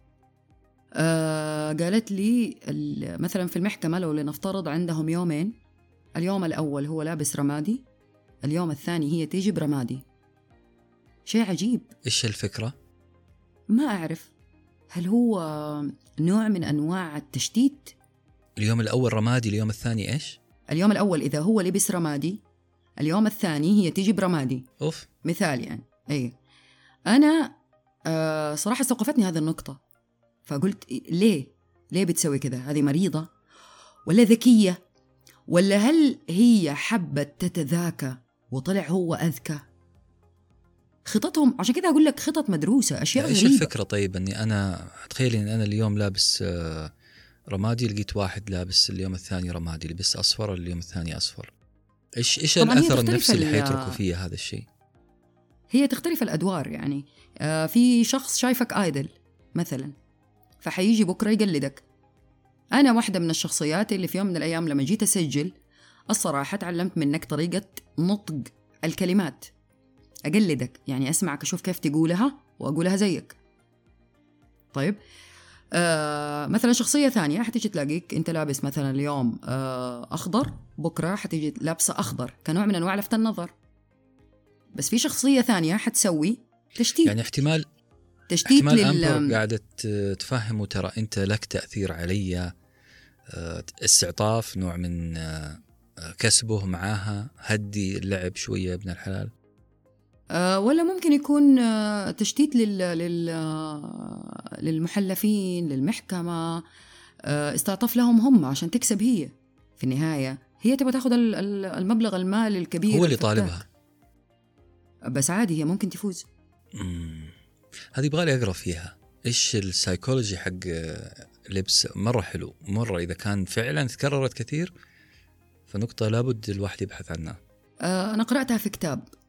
قالت لي مثلا في المحكمة لو لنفترض عندهم يومين، اليوم الأول هو لابس رمادي، اليوم الثاني هي تيجي برمادي. شيء عجيب. إيش الفكرة؟ ما أعرف، هل هو نوع من أنواع التشتيت؟ اليوم الأول رمادي، اليوم الثاني إيش؟ اليوم الأول إذا هو لبس رمادي، اليوم الثاني هي تيجي برمادي. مثال يعني. أي أنا صراحة استوقفتني هذه النقطة، فقلت ليه بتسوي كذا؟ هذه مريضة ولا ذكية؟ ولا هل هي حبت تتذاكى وطلع هو أذكى؟ خططهم، عشان كده أقول لك خطط مدروسة، أشياء غريبة. إيش الفكرة طيب؟ أني أنا أتخيل أن أنا اليوم لابس رمادي، لقيت واحد لابس اليوم الثاني رمادي، لبس أصفر اليوم الثاني أصفر. إيش الأثر النفسي اللي حيتركوا فيه هذا الشيء؟ هي تختلف الأدوار يعني. في شخص شايفك آيدل مثلا، فحيجي بكرة يقلدك. أنا واحدة من الشخصيات اللي في يوم من الأيام لما جيت أسجل، الصراحة تعلمت منك طريقة نطق الكلمات، أقلدك يعني، أسمعك أشوف كيف تقولها وأقولها زيك. طيب مثلا شخصية ثانية حتيجي تلاقيك أنت لابس مثلا اليوم أخضر، بكرة حتيجي لابسة أخضر كنوع من أنواع لفت النظر. بس في شخصية ثانية حتسوي تشتيت، يعني احتمال أمبر قاعدة تفهمه ترى أنت لك تأثير علي، استعطاف، نوع من كسبه معاها، هدي اللعب شوية ابن الحلال. ولا ممكن يكون تشتيت للمحلفين، للمحكمة، استعطاف لهم هم عشان تكسب هي. في النهاية هي تبغى تاخذ المبلغ المالي الكبير، هو اللي طالبها، بس عادي هي ممكن تفوز. هذه يبغالي أقرأ فيها. إيش السايكولوجي حق لبس؟ مرة حلو مرة، إذا كان فعلا تكررت كثير فنقطة لابد الواحد يبحث عنها. أنا قرأتها في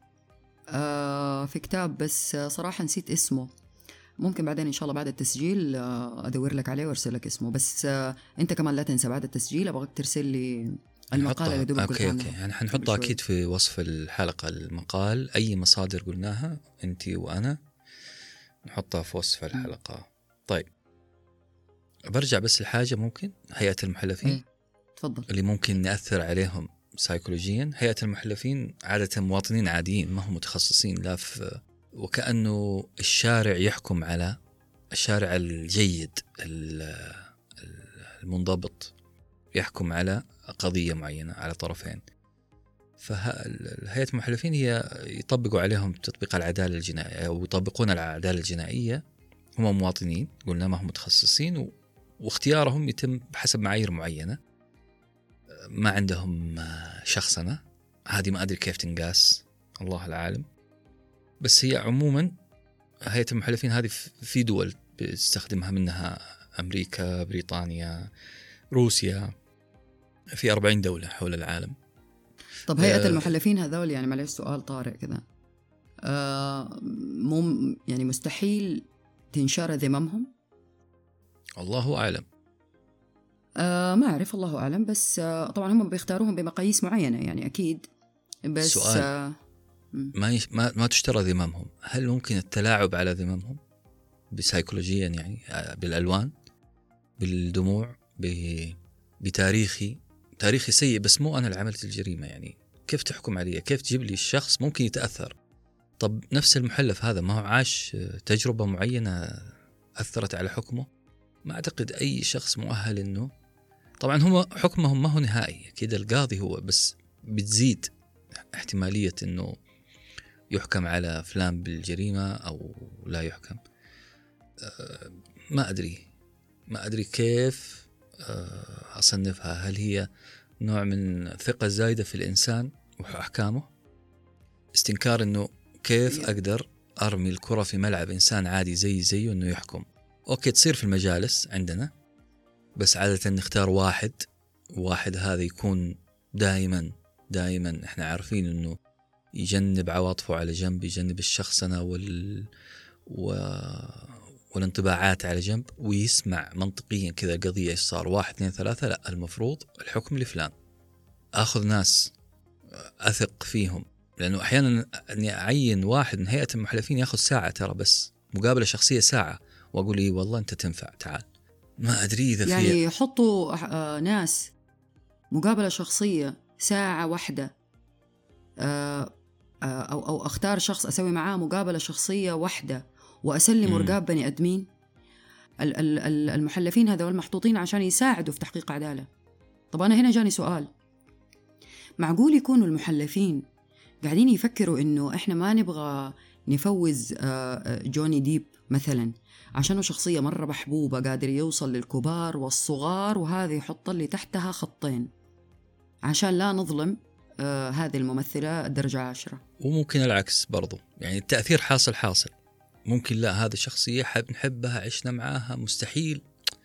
كتاب بس صراحة نسيت اسمه، ممكن بعدين إن شاء الله بعد التسجيل أدور لك عليه وأرسل لك اسمه. بس أنت كمان لا تنسى بعد التسجيل أبغاك ترسل لي المقالة اللي دوبك قلت عنها. أوكي. يعني حنحطها أكيد في وصف الحلقة، المقال، أي مصادر قلناها أنتي وأنا نحطها في وصف الحلقة. طيب برجع بس لحاجة ممكن هيئة المحلفين تفضل. اللي ممكن نأثر عليهم سايكولوجيا. هيئة المحلفين عادة مواطنين عاديين ما هم متخصصين لا في، وكأنه الشارع يحكم على الشارع الجيد المنضبط يحكم على قضية معينة على طرفين. فهيئة المحلفين هي يطبقوا عليهم تطبيق العدالة الجنائية أو يطبقون العدالة الجنائية. هم مواطنين قلنا ما هم متخصصين واختيارهم يتم بحسب معايير معينة، ما عندهم شخصنة. هذه ما أدري كيف تنقاس، الله العالم. بس هي عموما هيئة المحلفين هذه في دول بتستخدمها، منها أمريكا، بريطانيا، روسيا، في 40 دولة حول العالم. طب هيئة المحلفين هذول يعني معلش سؤال طارئ كذا، يعني مستحيل تنشر ذممهم؟ الله أعلم. ما أعرف، الله أعلم. بس طبعا هم بيختاروهم بمقاييس معينة يعني أكيد. بس سؤال ما تشترى ذممهم. هل ممكن التلاعب على ذممهم بسايكولوجيا، يعني بالألوان، بالدموع، بتاريخي سيء بس مو أنا اللي عملت الجريمة؟ يعني كيف تحكم علي؟ كيف تجيب لي الشخص ممكن يتأثر؟ طب نفس المحلف هذا ما هو عاش تجربة معينة أثرت على حكمه؟ ما أعتقد أي شخص مؤهل إنه، طبعا هم حكمهم ما هو نهائي كده، القاضي هو بس بتزيد احتمالية إنه يحكم على فلان بالجريمة أو لا يحكم. ما أدري كيف أصنفها. هل هي نوع من ثقة زايدة في الإنسان وأحكامه، استنكار إنه كيف أقدر أرمي الكرة في ملعب إنسان عادي زيه إنه يحكم؟ أوكي تصير في المجالس عندنا، بس عادة نختار واحد هذا يكون دائما إحنا عارفين إنه يجنب عواطفه على جنب، يجنب الشخصنة والانطباعات على جنب، ويسمع منطقيا كذا قضية إيش صار 1 2 3، لا المفروض الحكم لفلان. أخذ ناس أثق فيهم، لأنه أحيانا أني أعين واحد من هيئة المحلفين يأخذ ساعة، ترى بس مقابلة شخصية ساعة، وأقول لي والله أنت تنفع تعال. ما أدري إذا يعني يحطوا ناس مقابلة شخصية ساعة واحدة، أو أختار شخص أسوي معاه مقابلة شخصية واحدة وأسلم رقاب بني أدمين. المحلفين هذول محطوطين عشان يساعدوا في تحقيق عدالة. طب أنا هنا جاني سؤال، معقول يكونوا المحلفين قاعدين يفكروا إنه إحنا ما نبغى نفوز جوني ديب مثلا عشانه شخصية مرة محبوبة قادر يوصل للكبار والصغار، وهذه يحط اللي تحتها خطين عشان لا نظلم هذه الممثلة الدرجة 10. وممكن العكس برضو، يعني التأثير حاصل. ممكن لا، هذه شخصية نحبها عشنا معاها، مستحيل.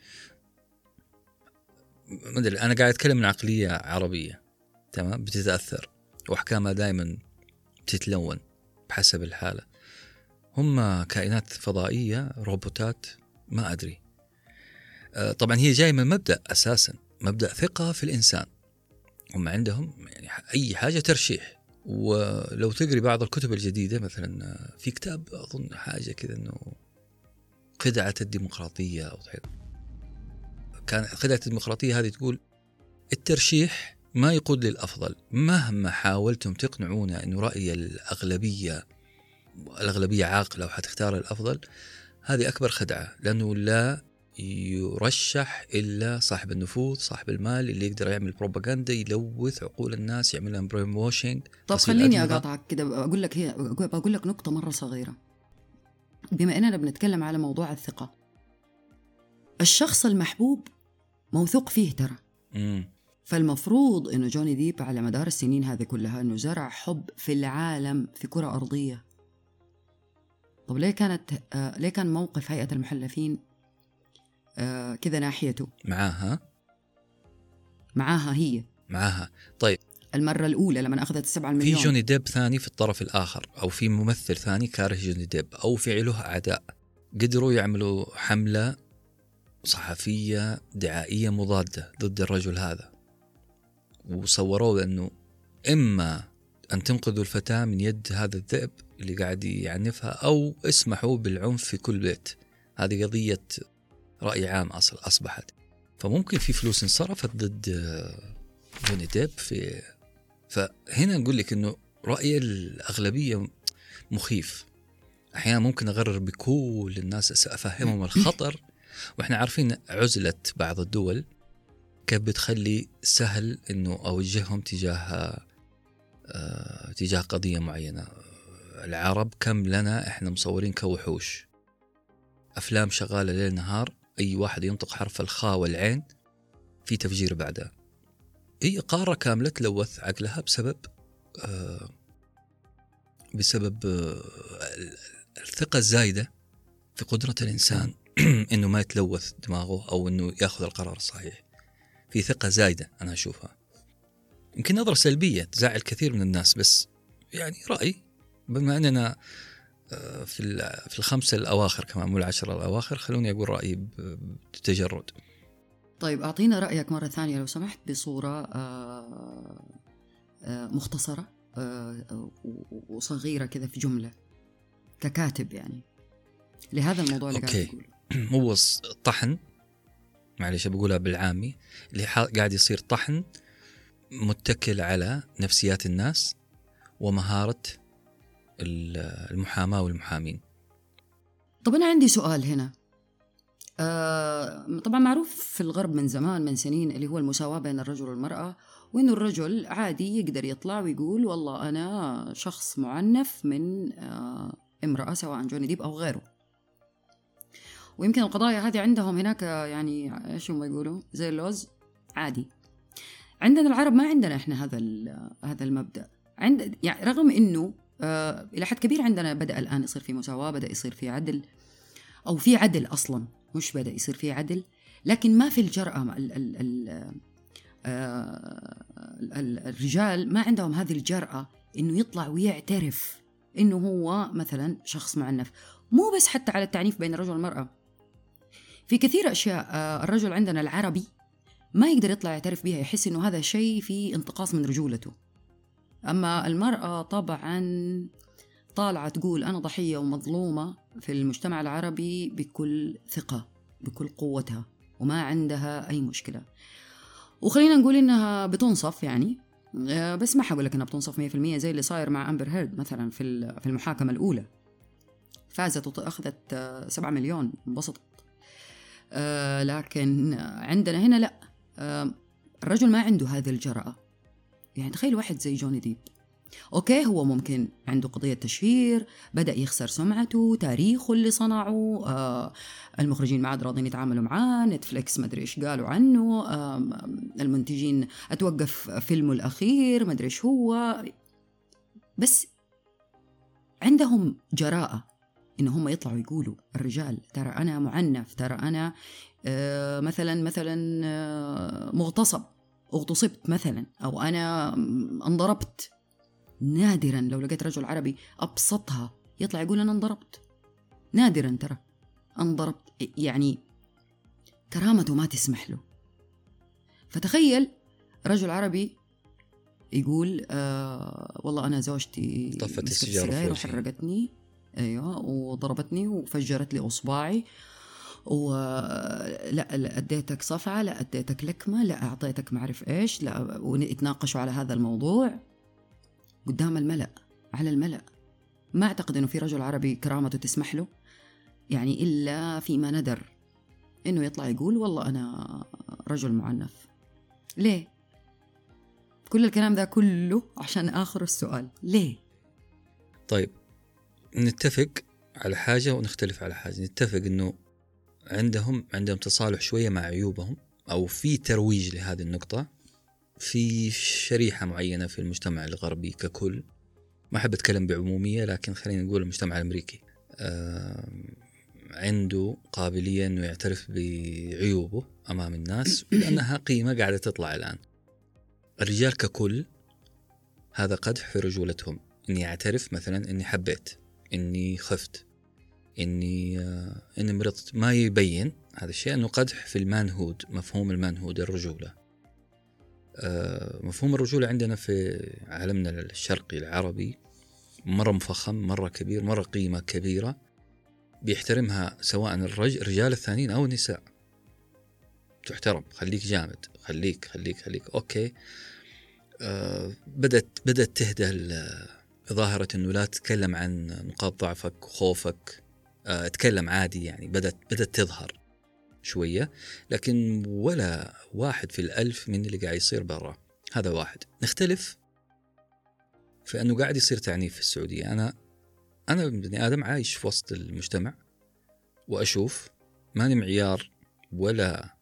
مدري، أنا قاعد أتكلم من عقلية عربية تمام، بتتأثر وأحكامها دائما بتتلون بحسب الحالة. هم كائنات فضائية، روبوتات، ما أدري. طبعا هي جاية من مبدأ أساسا، مبدأ ثقة في الإنسان. هم عندهم يعني أي حاجة ترشيح. ولو تقري بعض الكتب الجديدة مثلا، في كتاب أظن حاجة كذا إنه خدعة الديمقراطية أو كان خدعة الديمقراطية هذه تقول الترشيح ما يقود للأفضل، مهما حاولتم تقنعونا إنه رأي الأغلبية عاقلة وحتختار الأفضل، هذه أكبر خدعة، لأنه لا يرشح إلا صاحب النفوذ، صاحب المال، اللي يقدر يعمل بروباغندا، يلوث عقول الناس، يعمل لهم برين واشينج. طب خليني أقاطعك كده، بقول لك نقطة مرة صغيرة. بما أننا بنتكلم على موضوع الثقة، الشخص المحبوب موثوق فيه ترى. فالمفروض إنه جوني ديب على مدار السنين هذه كلها إنه زرع حب في العالم، في كرة أرضية. طب ليه كان موقف هيئة المحلفين كذا ناحيته؟ معاها. طيب المرة الأولى لما أخذت 7 مليون، في جوني ديب ثاني في الطرف الآخر، أو في ممثل ثاني كاره جوني ديب، أو في له أعداء، قدروا يعملوا حملة صحفية دعائية مضادة ضد الرجل هذا، وصوروا أنه إما أن تنقذوا الفتاة من يد هذا الذئب اللي قاعد يعنفها، أو اسمحوا بالعنف في كل بيت. هذه قضية رأي عام أصبحت. فممكن في فلوس انصرفت ضد جوني ديب فهنا نقول لك إنه رأي الأغلبية مخيف. أحيانا ممكن أغرر بكل الناس أفهمهم الخطر، وإحنا عارفين عزلة بعض الدول كيف بتخلي سهل إنه أوجههم تجاه قضية معينة. العرب كم لنا إحنا مصورين كوحوش، أفلام شغالة ليل نهار، أي واحد ينطق حرف الخاء والعين في تفجير بعدها. هي قارة كاملة تلوث عقلها بسبب الثقة الزايدة في قدرة الإنسان إنه ما يتلوث دماغه أو إنه يأخذ القرار الصحيح. في ثقة زايدة أنا أشوفها، يمكن نظرة سلبية تزعل كثير من الناس، بس يعني رأي. بما أننا في الخمسة الأواخر كمان مو العشرة الأواخر، خلوني أقول رأيي بتجرد. طيب أعطينا رأيك مرة ثانية لو سمحت بصورة مختصرة وصغيرة كذا في جملة ككاتب يعني لهذا الموضوع اللي قاعد تقوله. هو طحن، معلش بقولها بالعامي، اللي قاعد يصير طحن متكل على نفسيات الناس ومهارة المحاماة والمحامين. طب أنا عندي سؤال هنا. طبعا معروف في الغرب من زمان من سنين اللي هو المساواة بين الرجل والمرأة، وإنه الرجل عادي يقدر يطلع ويقول والله أنا شخص معنف من امرأة سواء جوني ديب أو غيره. ويمكن القضايا هذه عندهم هناك يعني إيش هم يقولوا زي اللوز عادي. عندنا العرب ما عندنا إحنا هذا المبدأ. يعني رغم إنه إلى حد كبير عندنا بدأ الآن يصير في مساواة، بدأ يصير في عدل، أو في عدل أصلاً، مش بدأ يصير في عدل، لكن ما في الجرأة. الرجال ما عندهم هذه الجرأة إنه يطلع ويعترف إنه هو مثلاً شخص معنف. مو بس حتى على التعنيف بين الرجل والمرأة، في كثير أشياء الرجل عندنا العربي ما يقدر يطلع يعترف بها، يحس إنه هذا شيء في انتقاص من رجولته. أما المرأة طبعاً طالعة تقول أنا ضحية ومظلومة في المجتمع العربي بكل ثقة بكل قوتها وما عندها أي مشكلة. وخلينا نقول إنها بتنصف يعني، بس ما حقول لك إنها بتنصف 100% زي اللي صاير مع أمبر هيرد مثلا في المحاكمة الأولى، فازت وأخذت 7 مليون انبسطت. لكن عندنا هنا لا، الرجل ما عنده هذه الجرأة. يعني تخيل واحد زي جوني ديب، أوكي هو ممكن عنده قضية تشهير، بدأ يخسر سمعته، تاريخه اللي صنعه، المخرجين ما عاد راضين يتعاملوا معاه، نتفليكس ما أدري إيش قالوا عنه، المنتجين أتوقف فيلمه الأخير ما أدري إيش هو. بس عندهم جراءة إن هم يطلعوا يقولوا الرجال ترى أنا معنف، ترى أنا مثلا مغتصب، اغتصبت مثلا، أو أنا انضربت. نادرا لو لقيت رجل عربي أبسطها يطلع يقول أنا انضربت، نادرا ترى انضربت، يعني كرامته ما تسمح له. فتخيل رجل عربي يقول والله أنا زوجتي طفت السيجارة وحرقتني، أيوة، وضربتني وفجرت لي أصبعي، لا أديتك صفعة، لا أديتك لكمة، لا أعطيتك معرف إيش، لا، ونتناقشوا على هذا الموضوع قدام الملأ، على الملأ. ما أعتقد أنه في رجل عربي كرامته تسمح له يعني إلا فيما ندر أنه يطلع يقول والله أنا رجل معنف. ليه؟ كل الكلام ذا كله عشان آخر السؤال ليه؟ طيب نتفق على حاجة ونختلف على حاجة. نتفق أنه عندهم تصالح شوية مع عيوبهم، أو في ترويج لهذه النقطة في شريحة معينة في المجتمع الغربي ككل. ما أحب أتكلم بعمومية، لكن خلينا نقول المجتمع الأمريكي عنده قابلية أنه يعترف بعيوبه أمام الناس، لأنها قيمة قاعدة تطلع الآن. الرجال ككل هذا قدح في رجولتهم، إني أعترف مثلا إني حبيت، إني خفت، إني مرضت. ما يبين هذا الشيء أنه قدح في المانهود، مفهوم المانهود، الرجولة. مفهوم الرجولة عندنا في عالمنا الشرقي العربي مرة مفخم، مرة كبير، مرة قيمة كبيرة بيحترمها سواء الرجال الثانيين أو النساء. تحترم، خليك جامد، خليك أوكي. بدأت تهدى ظاهرة إنه لا تتكلم عن نقاط ضعفك وخوفك، اتكلم عادي يعني. بدأت تظهر شوية، لكن ولا 1 في 1000 من اللي قاعد يصير برا. هذا واحد. نختلف في أنه قاعد يصير تعنيف في السعودية. أنا بني آدم عايش في وسط المجتمع وأشوف، ماني معيار ولا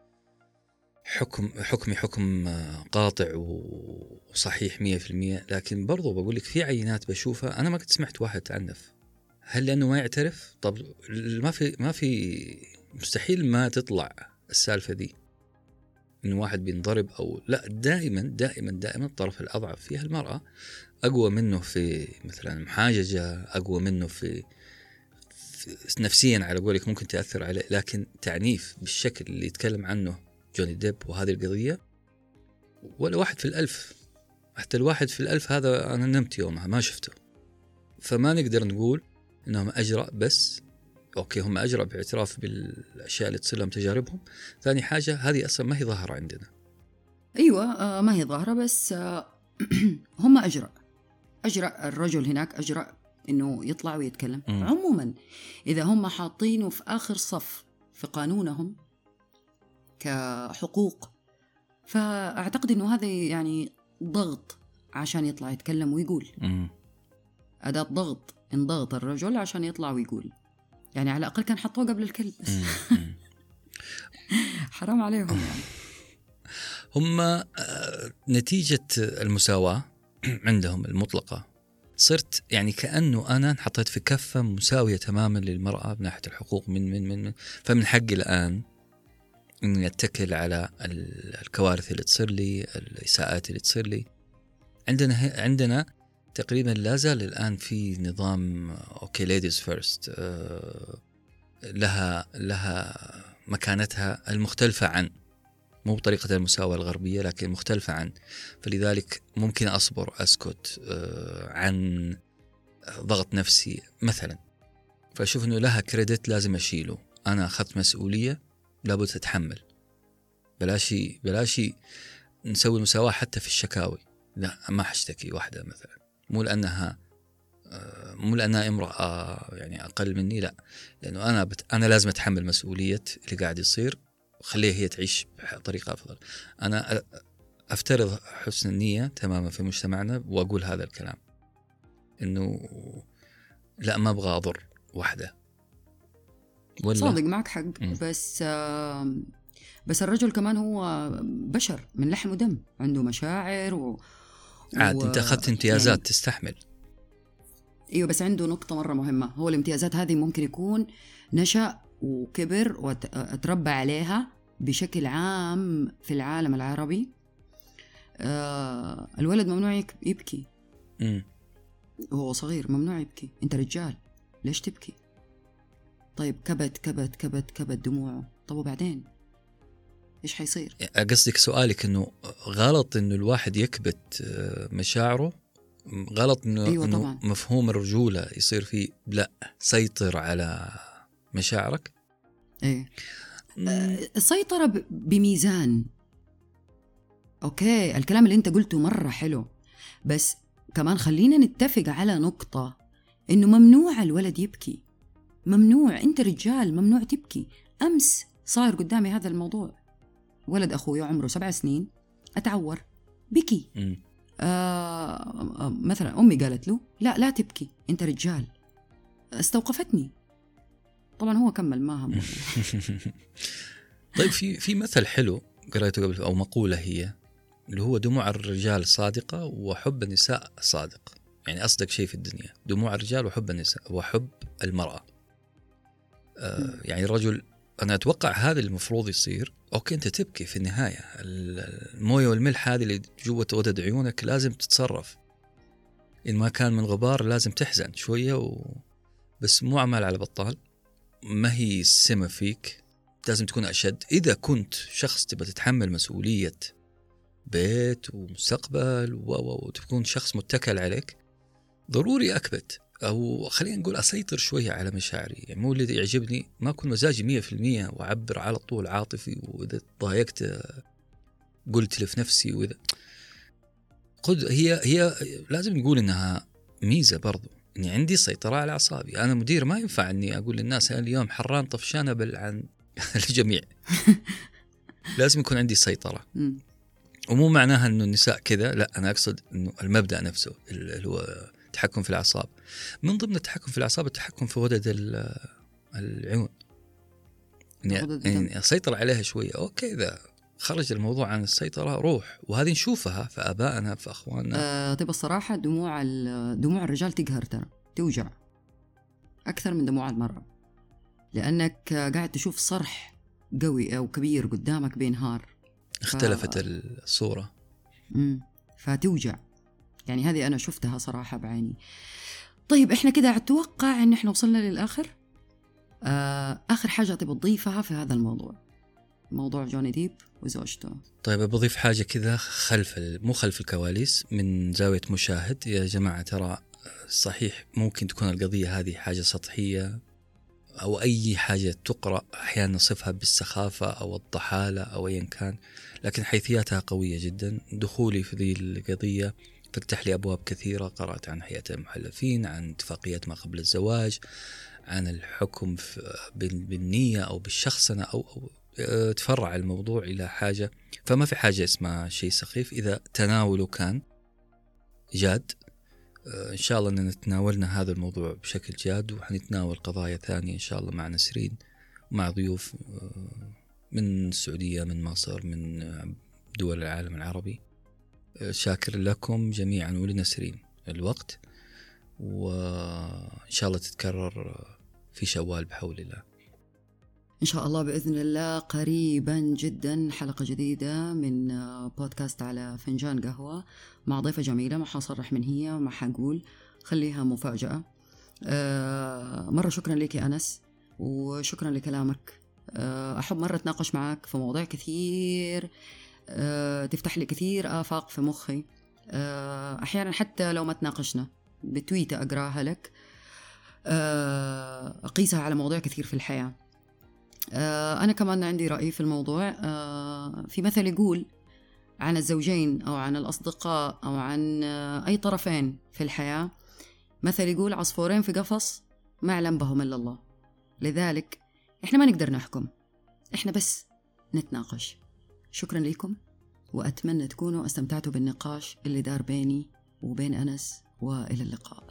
حكم قاطع وصحيح 100%، لكن برضو بقول لك في عينات بشوفها أنا ما قد سمعت واحد تعنف. هل لأنه ما يعترف؟ طب ما في مستحيل ما تطلع السالفة دي إنه واحد بينضرب أو لا. دائما الطرف الأضعف فيها المرأة، أقوى منه في مثلا محاججة، أقوى منه في نفسيا على قولك ممكن تأثر عليه. لكن تعنيف بالشكل اللي يتكلم عنه جوني ديب وهذه القضية، ولا 1 في 1000. حتى 1 في 1000 هذا أنا نمت يومها ما شفته. فما نقدر نقول إنهم أجرأ، بس أوكي هم أجرأ باعتراف بالأشياء اللي تصير لهم تجاربهم. ثاني حاجة، هذه أصلا ما هي ظاهرة عندنا. أيوة ما هي ظاهرة، بس هم أجرأ الرجل هناك أجرأ إنه يطلع ويتكلم. عموما إذا هم حاطينه في آخر صف في قانونهم كحقوق، فأعتقد إنه هذا يعني ضغط عشان يطلع يتكلم ويقول. أداة ضغط، انضغط الرجل عشان يطلع ويقول. يعني على الأقل كان حطوه قبل الكلب بس. حرام عليهم يعني. هم نتيجة المساواة عندهم المطلقة، صرت يعني كأنه أنا انحطيت في كفة مساوية تماما للمرأة من ناحية الحقوق. من فمن حقي الآن إني أتكل على الكوارث اللي تصير لي، الإساءات اللي تصير لي. عندنا تقريبا لا زال الآن في نظام أوكي ليديز فيرست، لها مكانتها المختلفة عن، مو بطريقة المساواة الغربية لكن مختلفة عن. فلذلك ممكن أصبر أسكت عن ضغط نفسي مثلا. فأشوف أنه لها كريدت لازم أشيله. أنا أخذت مسؤولية لابد أتحمل. بلاشي نسوي المساواة حتى في الشكاوي. لا، ما حشتكي واحدة مثلا مو لأنها امرأة يعني أقل مني، لا، لأنه أنا لازم أتحمل مسؤولية اللي قاعد يصير، خليها هي تعيش بطريقة أفضل. أنا أفترض حسن النية تماما في مجتمعنا وأقول هذا الكلام، إنه لا، ما أبغى أضر واحدة. صادق، معك حق. بس الرجل كمان هو بشر من لحم ودم، عنده مشاعر عاد أنت أخذت امتيازات يعني تستحمل. أيوة، بس عنده نقطة مرة مهمة. هو الامتيازات هذه ممكن يكون نشأ وكبر وتربى عليها بشكل عام في العالم العربي. الولد ممنوع يبكي. وهو صغير ممنوع يبكي. أنت رجال ليش تبكي؟ طيب كبت دموعه. طب وبعدين إيش حيصير؟ قصدك سؤالك إنه غلط إنه الواحد يكبت مشاعره؟ غلط إنه, أيوة إنه مفهوم الرجولة يصير فيه لا، سيطر على مشاعرك. إيه، السيطرة بميزان. أوكي، الكلام اللي أنت قلته مرة حلو، بس كمان خلينا نتفق على نقطة، إنه ممنوع الولد يبكي. ممنوع. أنت رجال ممنوع تبكي. أمس صار قدامي هذا الموضوع. ولد أخوي عمره 7 سنين أتعور، بكي. مثلا أمي قالت له لا تبكي، أنت رجال. استوقفتني. طبعا هو كمل ما هم. طيب في مثل حلو قرأته قبل، أو مقولة هي اللي هو دموع الرجال صادقة وحب النساء صادق. يعني أصدق شيء في الدنيا دموع الرجال وحب النساء وحب المرأة. يعني الرجل، أنا أتوقع هذا المفروض يصير. أوكي أنت تبكي في النهاية، الموية والملح هذه اللي جوة غدد عيونك لازم تتصرف. إن ما كان من غبار لازم تحزن شوية بس مو عمال على بطال. ما هي السمة فيك، لازم تكون أشد. إذا كنت شخص تبى تتحمل مسؤولية بيت ومستقبل وتكون شخص متكل عليك، ضروري أكبت. أو خلينا نقول أسيطر شوية على مشاعري. يعني مو اللي يعجبني ما أكون مزاجي 100% وأعبر على طول عاطفي، وإذا ضايقت قلت لي في نفسي. وإذا هي لازم نقول إنها ميزة برضو، إني عندي سيطرة على أعصابي. أنا مدير ما ينفع إني أقول للناس أنا اليوم حران طفشان أبل عن الجميع. لازم يكون عندي سيطرة. ومو معناها إنه النساء كذا، لا، أنا أقصد إنه المبدأ نفسه اللي هو التحكم في الأعصاب. من ضمن التحكم في الأعصاب التحكم في غدد العيون، يعني أسيطر عليها شوية. أوكي، إذا خرج الموضوع عن السيطرة روح، وهذه نشوفها في آبائنا في أخواننا. طيب الصراحة دموع الرجال تقهر، ترى توجع أكثر من دموع المرأة، لأنك قاعد تشوف صرح قوي أو كبير قدامك بينهار. اختلفت الصورة. فتوجع. يعني هذه أنا شفتها صراحة بعيني. طيب إحنا كده أتوقع إن إحنا وصلنا للآخر. آخر حاجة تبغى تضيفها في هذا الموضوع، موضوع جوني ديب وزوجته؟ طيب بضيف حاجة كذا مو خلف الكواليس، من زاوية مشاهد. يا جماعة ترى صحيح ممكن تكون القضية هذه حاجة سطحية، أو أي حاجة تقرأ أحيانا نصفها بالسخافة أو الضحالة أو أيا كان، لكن حيثياتها قوية جدا. دخولي في ذي القضية فتح لي أبواب كثيرة. قرأت عن حياة المحلفين، عن اتفاقيات ما قبل الزواج، عن الحكم بالنية أو بالشخصنة، أو تفرع الموضوع إلى حاجة. فما في حاجة اسمها شيء سخيف إذا تناوله كان جاد. إن شاء الله أننا تناولنا هذا الموضوع بشكل جاد، وحنتناول قضايا ثانية إن شاء الله مع نسرين، مع ضيوف من السعودية، من مصر، من دول العالم العربي. شاكر لكم جميعا ولنسرين الوقت، وإن شاء الله تتكرر في شوال بحول الله. إن شاء الله بإذن الله قريبا جدا حلقة جديدة من بودكاست على فنجان قهوة مع ضيفة جميلة. ما حصرح من هي وما حقول، خليها مفاجأة. مرة شكرا لك يا أنس، وشكرا لكلامك. أحب مرة أتناقش معك في مواضيع كثير، تفتح لي كثير آفاق في مخي. أحيانا حتى لو ما تناقشنا بتويتة أقراها لك، أقيسها على مواضيع كثير في الحياة. أنا كمان عندي رأي في الموضوع. في مثل يقول عن الزوجين أو عن الأصدقاء أو عن أي طرفين في الحياة، مثل يقول عصفورين في قفص ما يعلم بهم إلا الله. لذلك إحنا ما نقدر نحكم، إحنا بس نتناقش. شكرا لكم، وأتمنى تكونوا استمتعتوا بالنقاش اللي دار بيني وبين أنس، وإلى اللقاء.